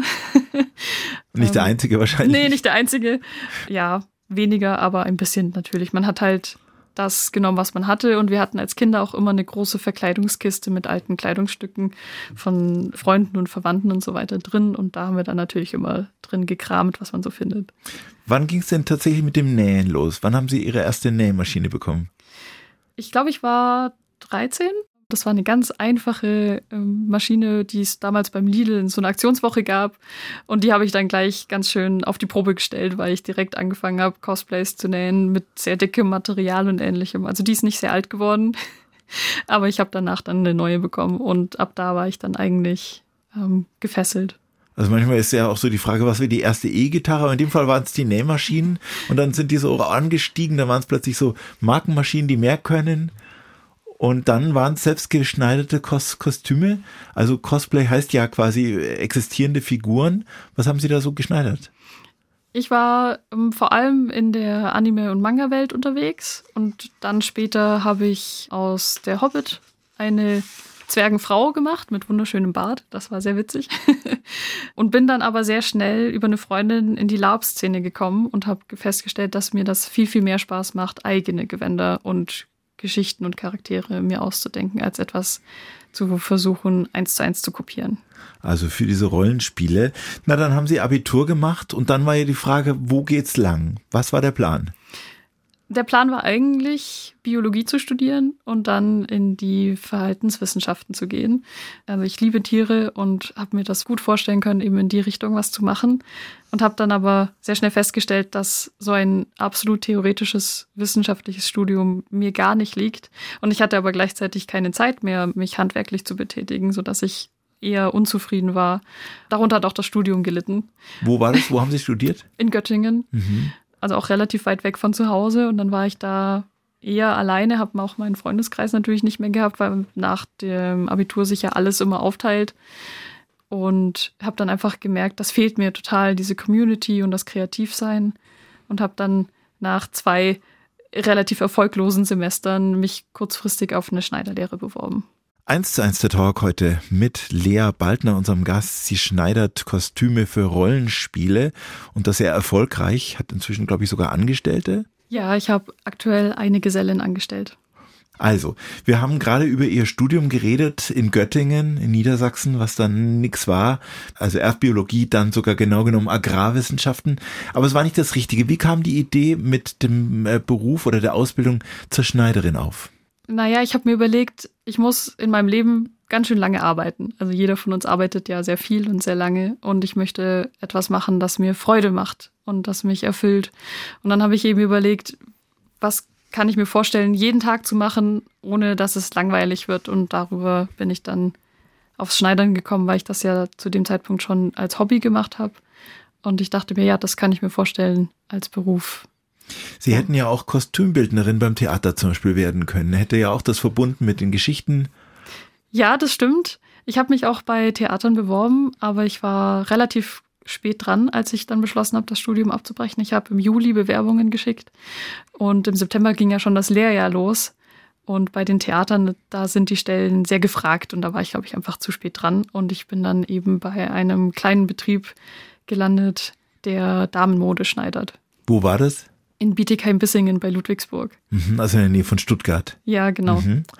Nicht der Einzige wahrscheinlich. Nee, nicht der Einzige. Ja, weniger, aber ein bisschen natürlich. Man hat halt das genommen, was man hatte. Und wir hatten als Kinder auch immer eine große Verkleidungskiste mit alten Kleidungsstücken von Freunden und Verwandten und so weiter drin. Und da haben wir dann natürlich immer drin gekramt, was man so findet. Wann ging es denn tatsächlich mit dem Nähen los? Wann haben Sie Ihre erste Nähmaschine bekommen? Ich glaube, ich war 13. Das war eine ganz einfache Maschine, die es damals beim Lidl in so einer Aktionswoche gab. Und die habe ich dann gleich ganz schön auf die Probe gestellt, weil ich direkt angefangen habe, Cosplays zu nähen mit sehr dickem Material und Ähnlichem. Also die ist nicht sehr alt geworden, aber ich habe danach dann eine neue bekommen. Und ab da war ich dann eigentlich gefesselt. Also manchmal ist ja auch so die Frage, was wäre die erste E-Gitarre? In dem Fall waren es die Nähmaschinen und dann sind die so angestiegen, dann waren es plötzlich so Markenmaschinen, die mehr können. Und dann waren es selbstgeschneiderte Kostüme. Also Cosplay heißt ja quasi existierende Figuren. Was haben Sie da so geschneidert? Ich war vor allem in der Anime- und Manga-Welt unterwegs und dann später habe ich aus der Hobbit eine Zwergenfrau gemacht mit wunderschönem Bart. Das war sehr witzig. Und bin dann aber sehr schnell über eine Freundin in die LARP-Szene gekommen und habe festgestellt, dass mir das viel, viel mehr Spaß macht, eigene Gewänder und Geschichten und Charaktere mir auszudenken, als etwas zu versuchen, 1:1 zu kopieren. Also für diese Rollenspiele. Na, dann haben Sie Abitur gemacht und dann war ja die Frage, wo geht's lang? Was war der Plan? Der Plan war eigentlich, Biologie zu studieren und dann in die Verhaltenswissenschaften zu gehen. Also ich liebe Tiere und habe mir das gut vorstellen können, eben in die Richtung was zu machen. Und habe dann aber sehr schnell festgestellt, dass so ein absolut theoretisches wissenschaftliches Studium mir gar nicht liegt. Und ich hatte aber gleichzeitig keine Zeit mehr, mich handwerklich zu betätigen, sodass ich eher unzufrieden war. Darunter hat auch das Studium gelitten. Wo war das? Wo haben Sie studiert? In Göttingen. Mhm. Also auch relativ weit weg von zu Hause. Und dann war ich da eher alleine, habe auch meinen Freundeskreis natürlich nicht mehr gehabt, weil nach dem Abitur sich ja alles immer aufteilt. Und habe dann einfach gemerkt, das fehlt mir total, diese Community und das Kreativsein. Und habe dann nach 2 relativ erfolglosen Semestern mich kurzfristig auf eine Schneiderlehre beworben. 1:1 der Talk heute mit Lea Baltner, unserem Gast. Sie schneidert Kostüme für Rollenspiele und das sehr erfolgreich. Hat inzwischen, glaube ich, sogar Angestellte. Ja, ich habe aktuell eine Gesellin angestellt. Also, wir haben gerade über Ihr Studium geredet in Göttingen, in Niedersachsen, was dann nix war. Also erst Biologie, dann sogar genau genommen Agrarwissenschaften. Aber es war nicht das Richtige. Wie kam die Idee mit dem Beruf oder der Ausbildung zur Schneiderin auf? Naja, ich habe mir überlegt, ich muss in meinem Leben ganz schön lange arbeiten. Also jeder von uns arbeitet ja sehr viel und sehr lange und ich möchte etwas machen, das mir Freude macht und das mich erfüllt. Und dann habe ich eben überlegt, was kann ich mir vorstellen, jeden Tag zu machen, ohne dass es langweilig wird. Und darüber bin ich dann aufs Schneidern gekommen, weil ich das ja zu dem Zeitpunkt schon als Hobby gemacht habe. Und ich dachte mir, ja, das kann ich mir vorstellen als Beruf. Sie hätten ja auch Kostümbildnerin beim Theater zum Beispiel werden können. Hätte ja auch das verbunden mit den Geschichten. Ja, das stimmt. Ich habe mich auch bei Theatern beworben, aber ich war relativ spät dran, als ich dann beschlossen habe, das Studium abzubrechen. Ich habe im Juli Bewerbungen geschickt und im September ging ja schon das Lehrjahr los. Und bei den Theatern, da sind die Stellen sehr gefragt und da war ich, glaube ich, einfach zu spät dran. Und ich bin dann eben bei einem kleinen Betrieb gelandet, der Damenmode schneidert. Wo war das? In Bietigheim-Bissingen bei Ludwigsburg. Also in der Nähe von Stuttgart. Ja, genau.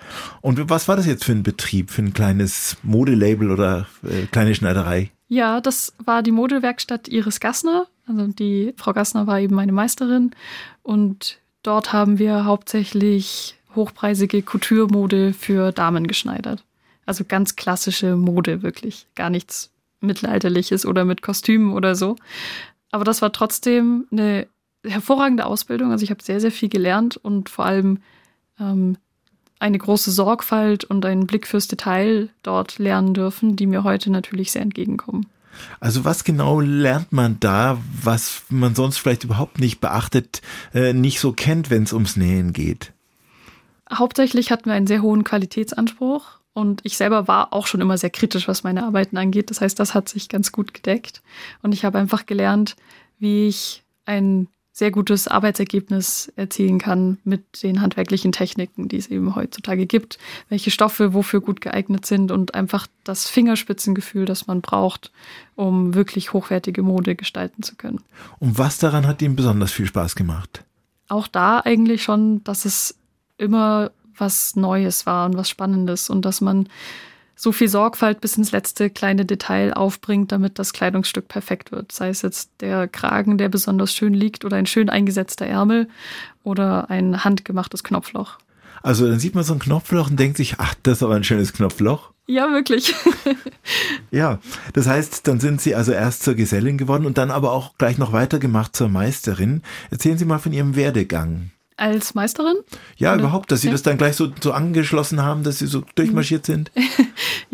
Und was war das jetzt für ein Betrieb, für ein kleines Modelabel oder kleine Schneiderei? Ja, das war die Modewerkstatt Iris Gassner. Also die Frau Gassner war eben meine Meisterin. Und dort haben wir hauptsächlich hochpreisige Couture-Mode für Damen geschneidert. Also ganz klassische Mode wirklich. Gar nichts Mittelalterliches oder mit Kostümen oder so. Aber das war trotzdem eine hervorragende Ausbildung. Also ich habe sehr, sehr viel gelernt und vor allem eine große Sorgfalt und einen Blick fürs Detail dort lernen dürfen, die mir heute natürlich sehr entgegenkommen. Also was genau lernt man da, was man sonst vielleicht überhaupt nicht beachtet, nicht so kennt, wenn es ums Nähen geht? Hauptsächlich hatten wir einen sehr hohen Qualitätsanspruch und ich selber war auch schon immer sehr kritisch, was meine Arbeiten angeht. Das heißt, das hat sich ganz gut gedeckt und ich habe einfach gelernt, wie ich ein sehr gutes Arbeitsergebnis erzielen kann mit den handwerklichen Techniken, die es eben heutzutage gibt, welche Stoffe wofür gut geeignet sind und einfach das Fingerspitzengefühl, das man braucht, um wirklich hochwertige Mode gestalten zu können. Und was daran hat Ihnen besonders viel Spaß gemacht? Auch da eigentlich schon, dass es immer was Neues war und was Spannendes und dass man so viel Sorgfalt bis ins letzte kleine Detail aufbringt, damit das Kleidungsstück perfekt wird. Sei es jetzt der Kragen, der besonders schön liegt oder ein schön eingesetzter Ärmel oder ein handgemachtes Knopfloch. Also dann sieht man so ein Knopfloch und denkt sich, ach, das ist aber ein schönes Knopfloch. Ja, wirklich. Ja, das heißt, dann sind Sie also erst zur Gesellin geworden und dann aber auch gleich noch weitergemacht zur Meisterin. Erzählen Sie mal von Ihrem Werdegang. Als Meisterin? Ja, oder? Überhaupt, dass Sie das dann gleich so angeschlossen haben, dass Sie so durchmarschiert sind. Ja,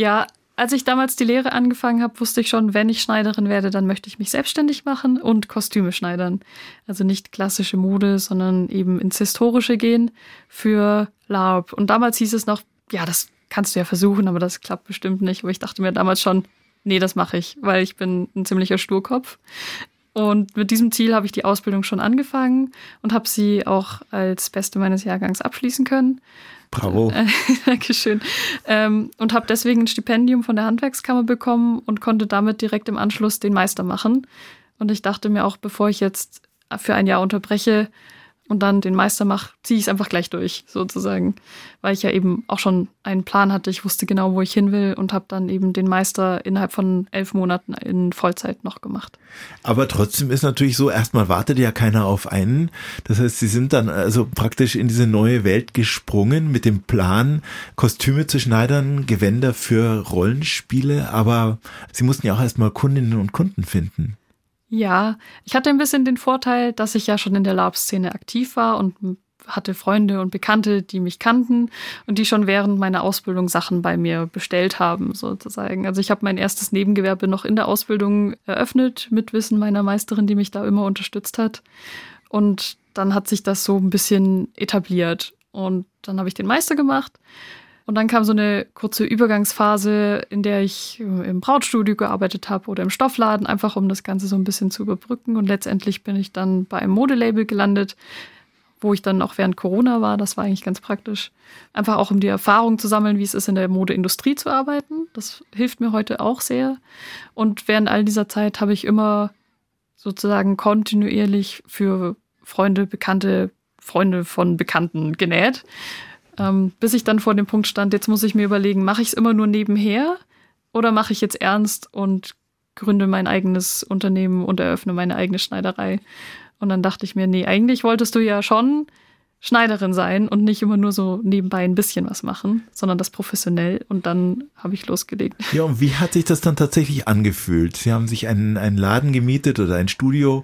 Als ich damals die Lehre angefangen habe, wusste ich schon, wenn ich Schneiderin werde, dann möchte ich mich selbstständig machen und Kostüme schneidern. Also nicht klassische Mode, sondern eben ins Historische gehen für LARP. Und damals hieß es noch, ja, das kannst du ja versuchen, aber das klappt bestimmt nicht. Aber ich dachte mir damals schon, nee, das mache ich, weil ich bin ein ziemlicher Sturkopf. Und mit diesem Ziel habe ich die Ausbildung schon angefangen und habe sie auch als Beste meines Jahrgangs abschließen können. Bravo. Dankeschön. Und habe deswegen ein Stipendium von der Handwerkskammer bekommen und konnte damit direkt im Anschluss den Meister machen. Und ich dachte mir auch, bevor ich jetzt für ein Jahr unterbreche und dann den Meister mache, ziehe ich es einfach gleich durch, sozusagen. Weil ich ja eben auch schon einen Plan hatte. Ich wusste genau, wo ich hin will und habe dann eben den Meister innerhalb von 11 Monaten in Vollzeit noch gemacht. Aber trotzdem ist natürlich so, erstmal wartet ja keiner auf einen. Das heißt, Sie sind dann also praktisch in diese neue Welt gesprungen mit dem Plan, Kostüme zu schneidern, Gewänder für Rollenspiele. Aber Sie mussten ja auch erstmal Kundinnen und Kunden finden. Ja, ich hatte ein bisschen den Vorteil, dass ich ja schon in der LARP-Szene aktiv war und hatte Freunde und Bekannte, die mich kannten und die schon während meiner Ausbildung Sachen bei mir bestellt haben, sozusagen. Also ich habe mein erstes Nebengewerbe noch in der Ausbildung eröffnet, mit Wissen meiner Meisterin, die mich da immer unterstützt hat. Und dann hat sich das so ein bisschen etabliert. Und dann habe ich den Meister gemacht. Und dann kam so eine kurze Übergangsphase, in der ich im Brautstudio gearbeitet habe oder im Stoffladen, einfach um das Ganze so ein bisschen zu überbrücken. Und letztendlich bin ich dann bei einem Modelabel gelandet, wo ich dann auch während Corona war. Das war eigentlich ganz praktisch. Einfach auch, um die Erfahrung zu sammeln, wie es ist, in der Modeindustrie zu arbeiten. Das hilft mir heute auch sehr. Und während all dieser Zeit habe ich immer sozusagen kontinuierlich für Freunde, Bekannte, Freunde von Bekannten genäht. Bis ich dann vor dem Punkt stand, jetzt muss ich mir überlegen, mache ich es immer nur nebenher oder mache ich jetzt ernst und gründe mein eigenes Unternehmen und eröffne meine eigene Schneiderei. Und dann dachte ich mir, nee, eigentlich wolltest du ja schon Schneiderin sein und nicht immer nur so nebenbei ein bisschen was machen, sondern das professionell. Und dann habe ich losgelegt. Ja, und wie hat sich das dann tatsächlich angefühlt? Sie haben sich einen Laden gemietet oder ein Studio,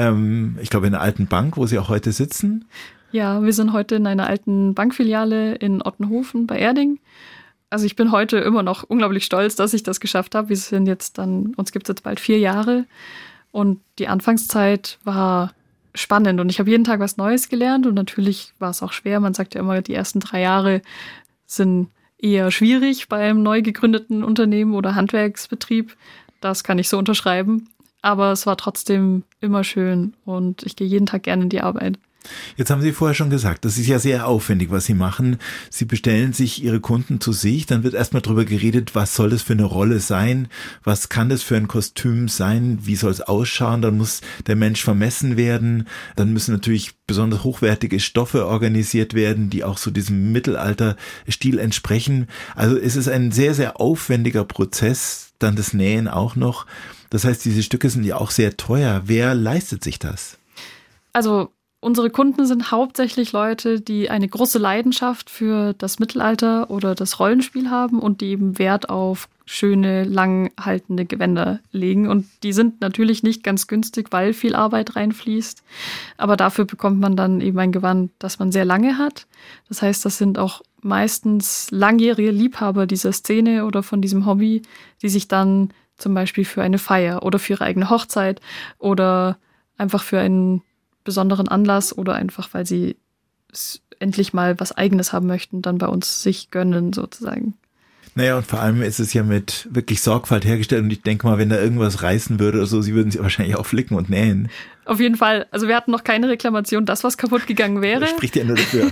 ich glaube in einer alten Bank, wo Sie auch heute sitzen. Ja, wir sind heute in einer alten Bankfiliale in Ottenhofen bei Erding. Also ich bin heute immer noch unglaublich stolz, dass ich das geschafft habe. Wir sind jetzt dann, uns gibt es jetzt bald 4 Jahre. Und die Anfangszeit war spannend und ich habe jeden Tag was Neues gelernt und natürlich war es auch schwer. Man sagt ja immer, die ersten 3 Jahre sind eher schwierig bei einem neu gegründeten Unternehmen oder Handwerksbetrieb. Das kann ich so unterschreiben. Aber es war trotzdem immer schön und ich gehe jeden Tag gerne in die Arbeit. Jetzt haben Sie vorher schon gesagt, das ist ja sehr aufwendig, was Sie machen. Sie bestellen sich Ihre Kunden zu sich, dann wird erstmal drüber geredet, was soll das für eine Rolle sein, was kann das für ein Kostüm sein, wie soll es ausschauen, dann muss der Mensch vermessen werden, dann müssen natürlich besonders hochwertige Stoffe organisiert werden, die auch so diesem Mittelalterstil entsprechen. Also es ist ein sehr, sehr aufwendiger Prozess, dann das Nähen auch noch. Das heißt, diese Stücke sind ja auch sehr teuer. Wer leistet sich das? Also unsere Kunden sind hauptsächlich Leute, die eine große Leidenschaft für das Mittelalter oder das Rollenspiel haben und die eben Wert auf schöne, langhaltende Gewänder legen. Und die sind natürlich nicht ganz günstig, weil viel Arbeit reinfließt. Aber dafür bekommt man dann eben ein Gewand, das man sehr lange hat. Das heißt, das sind auch meistens langjährige Liebhaber dieser Szene oder von diesem Hobby, die sich dann zum Beispiel für eine Feier oder für ihre eigene Hochzeit oder einfach für einen besonderen Anlass oder einfach, weil sie endlich mal was Eigenes haben möchten, dann bei uns sich gönnen sozusagen. Naja, und vor allem ist es ja mit wirklich Sorgfalt hergestellt und ich denke mal, wenn da irgendwas reißen würde oder so, Sie würden sie wahrscheinlich auch flicken und nähen. Auf jeden Fall. Also wir hatten noch keine Reklamation, dass was kaputt gegangen wäre. Das spricht ja nur dafür.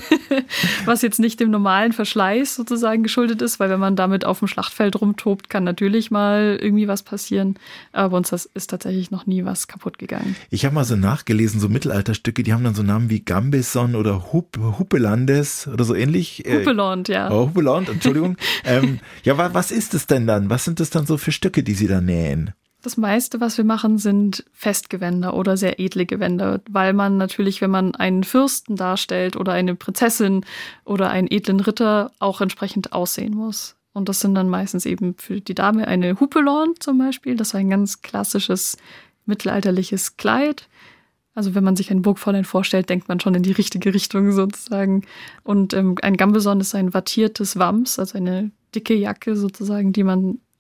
Was jetzt nicht dem normalen Verschleiß sozusagen geschuldet ist, weil wenn man damit auf dem Schlachtfeld rumtobt, kann natürlich mal irgendwie was passieren. Aber bei uns ist tatsächlich noch nie was kaputt gegangen. Ich habe mal so nachgelesen, so Mittelalterstücke, die haben dann so Namen wie Gambesson oder Huppelandes oder so ähnlich. Huppeland, ja. Oh, Huppeland, Entschuldigung. Ja, was ist es denn dann? Was sind das dann so für Stücke, die Sie da nähen? Das meiste, was wir machen, sind Festgewänder oder sehr edle Gewänder, weil man natürlich, wenn man einen Fürsten darstellt oder eine Prinzessin oder einen edlen Ritter, auch entsprechend aussehen muss. Und das sind dann meistens eben für die Dame eine Huppeland zum Beispiel. Das war ein ganz klassisches mittelalterliches Kleid. Also wenn man sich ein Burgfräulein vorstellt, denkt man schon in die richtige Richtung sozusagen. Und ein Gambeson ist ein wattiertes Wams, also eine dicke Jacke sozusagen, die man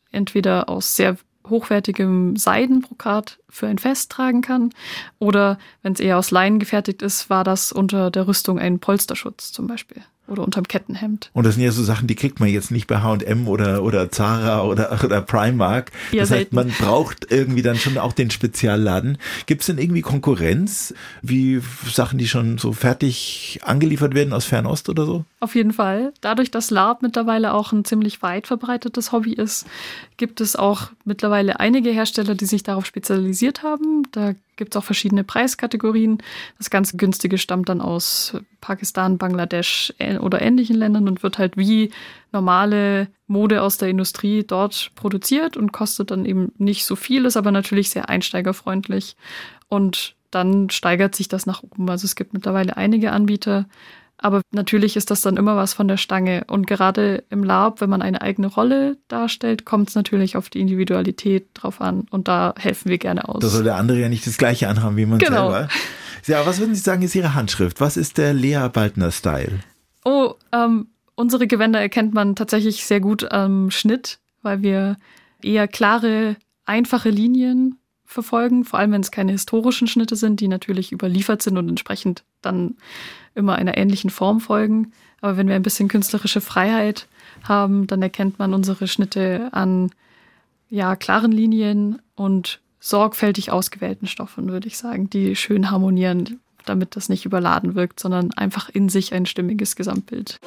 entweder aus sehr hochwertigem Seidenbrokat für ein Fest tragen kann oder wenn es eher aus Leinen gefertigt ist, war das unter der Rüstung ein Polsterschutz zum Beispiel oder unterm Kettenhemd. Und das sind ja so Sachen, die kriegt man jetzt nicht bei H&M oder Zara oder Primark. Ja, das heißt, selten. man braucht irgendwie dann schon auch den Spezialladen. Gibt es denn irgendwie Konkurrenz, wie Sachen, die schon so fertig angeliefert werden aus Fernost oder so? Auf jeden Fall. Dadurch, dass LARP mittlerweile auch ein ziemlich weit verbreitetes Hobby ist, gibt es auch mittlerweile einige Hersteller, die sich darauf spezialisiert haben. Da gibt es auch verschiedene Preiskategorien. Das ganz günstige stammt dann aus Pakistan, Bangladesch oder ähnlichen Ländern und wird halt wie normale Mode aus der Industrie dort produziert und kostet dann eben nicht so viel, ist aber natürlich sehr einsteigerfreundlich. Und dann steigert sich das nach oben. Also es gibt mittlerweile einige Anbieter. Aber natürlich ist das dann immer was von der Stange. Und gerade im LARP, wenn man eine eigene Rolle darstellt, kommt es natürlich auf die Individualität drauf an. Und da helfen wir gerne aus. Da soll der andere ja nicht das Gleiche anhaben wie man selber. Ja, was würden Sie sagen, ist Ihre Handschrift? Was ist der Lea Baltner-Style? Oh, unsere Gewänder erkennt man tatsächlich sehr gut am Schnitt, weil wir eher klare, einfache Linien verfolgen, vor allem wenn es keine historischen Schnitte sind, die natürlich überliefert sind und entsprechend dann immer einer ähnlichen Form folgen. Aber wenn wir ein bisschen künstlerische Freiheit haben, dann erkennt man unsere Schnitte an klaren Linien und sorgfältig ausgewählten Stoffen, würde ich sagen, die schön harmonieren, damit das nicht überladen wirkt, sondern einfach in sich ein stimmiges Gesamtbild.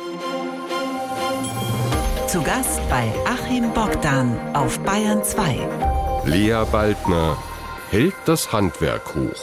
Zu Gast bei Achim Bogdan auf Bayern 2. Lea Baltner hält das Handwerk hoch.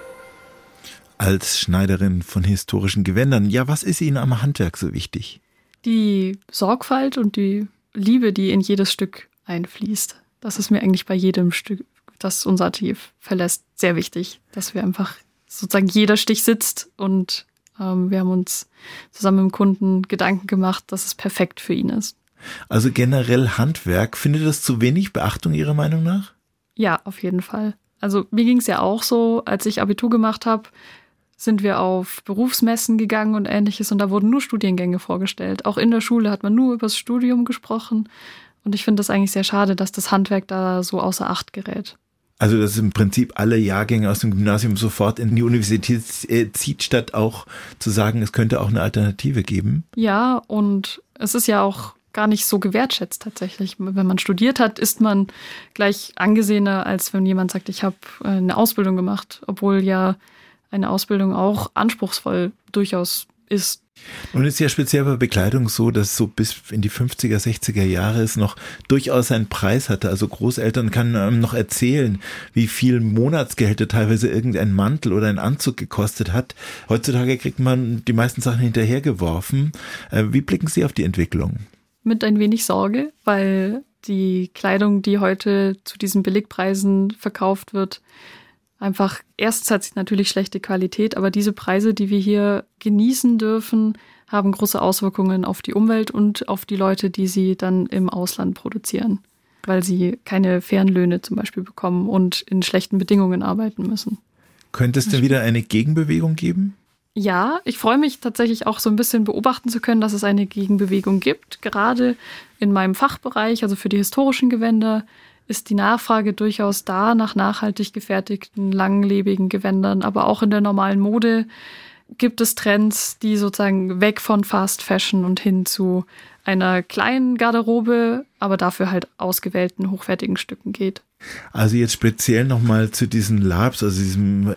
Als Schneiderin von historischen Gewändern, ja, was ist Ihnen am Handwerk so wichtig? Die Sorgfalt und die Liebe, die in jedes Stück einfließt. Das ist mir eigentlich bei jedem Stück, das unser Atelier verlässt, sehr wichtig, dass wir einfach sozusagen jeder Stich sitzt und wir haben uns zusammen mit dem Kunden Gedanken gemacht, dass es perfekt für ihn ist. Also generell Handwerk, findet das zu wenig Beachtung Ihrer Meinung nach? Ja, auf jeden Fall. Also mir ging es ja auch so, als ich Abitur gemacht habe, sind wir auf Berufsmessen gegangen und Ähnliches und da wurden nur Studiengänge vorgestellt. Auch in der Schule hat man nur über das Studium gesprochen und ich finde das eigentlich sehr schade, dass das Handwerk da so außer Acht gerät. Also dass im Prinzip alle Jahrgänge aus dem Gymnasium sofort in die Universität zieht, statt auch zu sagen, es könnte auch eine Alternative geben? Ja, und es ist ja auch gar nicht so gewertschätzt tatsächlich. Wenn man studiert hat, ist man gleich angesehener, als wenn jemand sagt, ich habe eine Ausbildung gemacht, obwohl ja eine Ausbildung auch anspruchsvoll durchaus ist. Und es ist ja speziell bei Bekleidung so, dass so bis in die 50er, 60er Jahre es noch durchaus einen Preis hatte. Also Großeltern können noch erzählen, wie viel Monatsgehälter teilweise irgendein Mantel oder ein Anzug gekostet hat. Heutzutage kriegt man die meisten Sachen hinterhergeworfen. Wie blicken Sie auf die Entwicklung? Mit ein wenig Sorge, weil die Kleidung, die heute zu diesen Billigpreisen verkauft wird, einfach, erstens hat sie natürlich schlechte Qualität, aber diese Preise, die wir hier genießen dürfen, haben große Auswirkungen auf die Umwelt und auf die Leute, die sie dann im Ausland produzieren, weil sie keine fairen Löhne zum Beispiel bekommen und in schlechten Bedingungen arbeiten müssen. Könnte es denn wieder eine Gegenbewegung geben? Ja, ich freue mich tatsächlich auch so ein bisschen beobachten zu können, dass es eine Gegenbewegung gibt. Gerade in meinem Fachbereich, also für die historischen Gewänder, ist die Nachfrage durchaus da nach nachhaltig gefertigten, langlebigen Gewändern. Aber auch in der normalen Mode gibt es Trends, die sozusagen weg von Fast Fashion und hin zu einer kleinen Garderobe, aber dafür halt ausgewählten, hochwertigen Stücken geht. Also jetzt speziell nochmal zu diesen LARPs, also diesem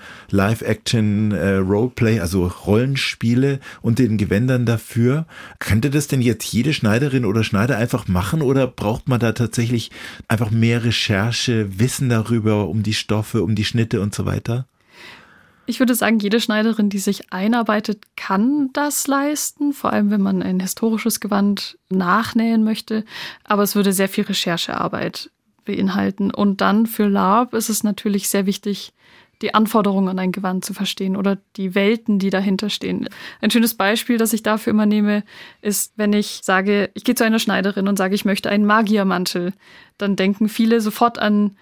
Live-Action-Roleplay, also Rollenspiele und den Gewändern dafür. Könnte das denn jetzt jede Schneiderin oder Schneider einfach machen oder braucht man da tatsächlich einfach mehr Recherche, Wissen darüber, um die Stoffe, um die Schnitte und so weiter? Ich würde sagen, jede Schneiderin, die sich einarbeitet, kann das leisten, vor allem wenn man ein historisches Gewand nachnähen möchte. Aber es würde sehr viel Recherchearbeit beinhalten. Und dann für LARP ist es natürlich sehr wichtig, die Anforderungen an ein Gewand zu verstehen oder die Welten, die dahinter stehen. Ein schönes Beispiel, das ich dafür immer nehme, ist, wenn ich sage, ich gehe zu einer Schneiderin und sage, ich möchte einen Magiermantel, dann denken viele sofort an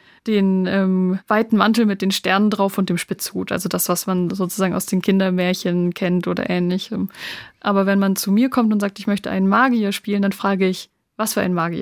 den weiten Mantel mit den Sternen drauf und dem Spitzhut. Also das, was man sozusagen aus den Kindermärchen kennt oder ähnlichem. Aber wenn man zu mir kommt und sagt, ich möchte einen Magier spielen, dann frage ich, was für ein Magier?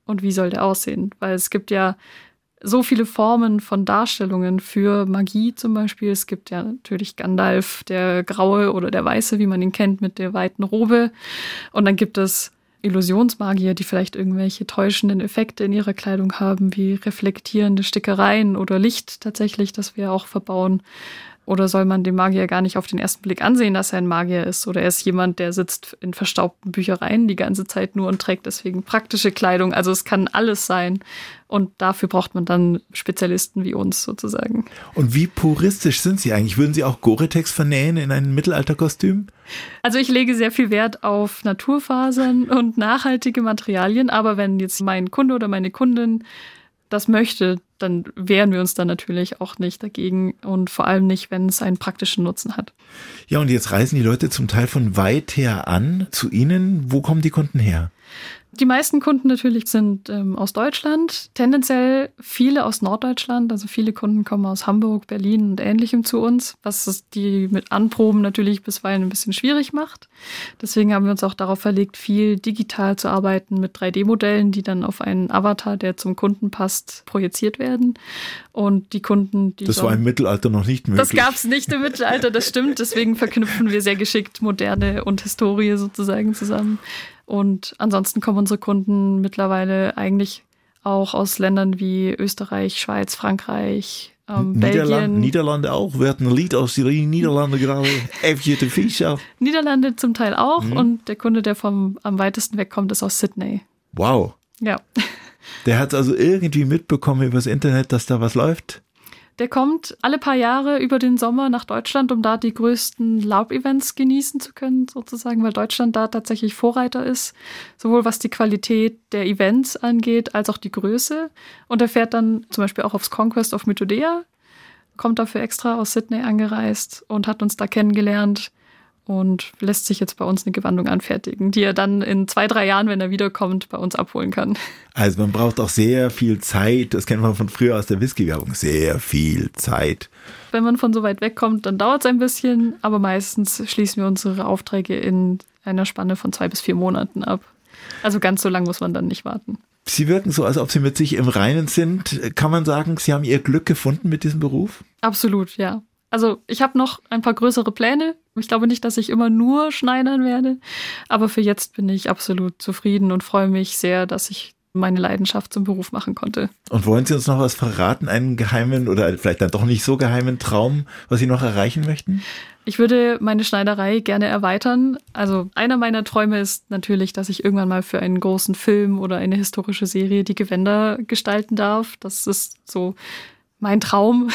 und wie soll der aussehen? Weil es gibt ja so viele Formen von Darstellungen für Magie zum Beispiel. Es gibt ja natürlich Gandalf, der Graue oder der Weiße, wie man ihn kennt, mit der weiten Robe. Und dann gibt es Illusionsmagier, die vielleicht irgendwelche täuschenden Effekte in ihrer Kleidung haben, wie reflektierende Stickereien oder Licht tatsächlich, das wir auch verbauen. Oder soll man dem Magier gar nicht auf den ersten Blick ansehen, dass er ein Magier ist? Oder er ist jemand, der sitzt in verstaubten Büchereien die ganze Zeit nur und trägt deswegen praktische Kleidung. Also es kann alles sein. Und dafür braucht man dann Spezialisten wie uns sozusagen. Und wie puristisch sind Sie eigentlich? Würden Sie auch Gore-Tex vernähen in ein Mittelalterkostüm? Also ich lege sehr viel Wert auf Naturfasern und nachhaltige Materialien. Aber wenn jetzt mein Kunde oder meine Kundin das möchte, dann wehren wir uns dann natürlich auch nicht dagegen und vor allem nicht, wenn es einen praktischen Nutzen hat. Ja, und jetzt reisen die Leute zum Teil von weit her an zu Ihnen. Wo kommen die Kunden her? Die meisten Kunden natürlich sind aus Deutschland, tendenziell viele aus Norddeutschland, also viele Kunden kommen aus Hamburg, Berlin und Ähnlichem zu uns, was es die mit Anproben natürlich bisweilen ein bisschen schwierig macht. Deswegen haben wir uns auch darauf verlegt, viel digital zu arbeiten mit 3D-Modellen, die dann auf einen Avatar, der zum Kunden passt, projiziert werden. Und die Kunden, die das war im Mittelalter noch nicht möglich. Das gab es nicht im Mittelalter, das stimmt. Deswegen verknüpfen wir sehr geschickt Moderne und Historie sozusagen zusammen. Und ansonsten kommen unsere Kunden mittlerweile eigentlich auch aus Ländern wie Österreich, Schweiz, Frankreich, Belgien. Niederlande auch. Wir hatten ein Lied aus den Niederlanden gerade. Evje de Fischer. Niederlande zum Teil auch. Und der Kunde, der am weitesten wegkommt, ist aus Sydney. Wow. Ja. Der hat also irgendwie mitbekommen übers Internet, dass da was läuft? Der kommt alle paar Jahre über den Sommer nach Deutschland, um da die größten Laub-Events genießen zu können, sozusagen, weil Deutschland da tatsächlich Vorreiter ist, sowohl was die Qualität der Events angeht, als auch die Größe. Und er fährt dann zum Beispiel auch aufs Conquest of Mythodea, kommt dafür extra aus Sydney angereist und hat uns da kennengelernt und lässt sich jetzt bei uns eine Gewandung anfertigen, die er dann in 2-3 Jahren, wenn er wiederkommt, bei uns abholen kann. Also man braucht auch sehr viel Zeit, das kennt man von früher aus der Whisky-Werbung, sehr viel Zeit. Wenn man von so weit wegkommt, dann dauert es ein bisschen, aber meistens schließen wir unsere Aufträge in einer Spanne von 2 bis 4 Monaten ab. Also ganz so lang muss man dann nicht warten. Sie wirken so, als ob Sie mit sich im Reinen sind. Kann man sagen, Sie haben Ihr Glück gefunden mit diesem Beruf? Absolut, ja. Also ich habe noch ein paar größere Pläne. Ich glaube nicht, dass ich immer nur schneidern werde. Aber für jetzt bin ich absolut zufrieden und freue mich sehr, dass ich meine Leidenschaft zum Beruf machen konnte. Und wollen Sie uns noch was verraten? Einen geheimen oder vielleicht dann doch nicht so geheimen Traum, was Sie noch erreichen möchten? Ich würde meine Schneiderei gerne erweitern. Also einer meiner Träume ist natürlich, dass ich irgendwann mal für einen großen Film oder eine historische Serie die Gewänder gestalten darf. Das ist so mein Traum.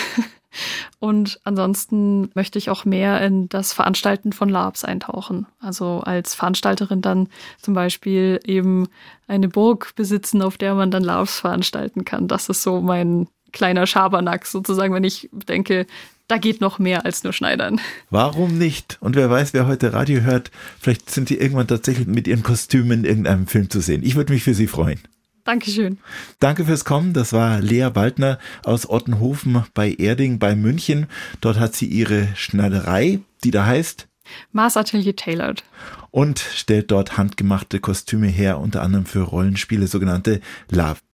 Und ansonsten möchte ich auch mehr in das Veranstalten von LARPs eintauchen. Also als Veranstalterin dann zum Beispiel eben eine Burg besitzen, auf der man dann LARPs veranstalten kann. Das ist so mein kleiner Schabernack sozusagen, wenn ich denke, da geht noch mehr als nur Schneidern. Warum nicht? Und wer weiß, wer heute Radio hört, vielleicht sind die irgendwann tatsächlich mit ihren Kostümen in irgendeinem Film zu sehen. Ich würde mich für Sie freuen. Dankeschön. Danke fürs Kommen. Das war Lea Waldner aus Ottenhofen bei Erding bei München. Dort hat sie ihre Schneiderei, die da heißt Mars Atelier Tailored. Und stellt dort handgemachte Kostüme her, unter anderem für Rollenspiele, sogenannte LARP.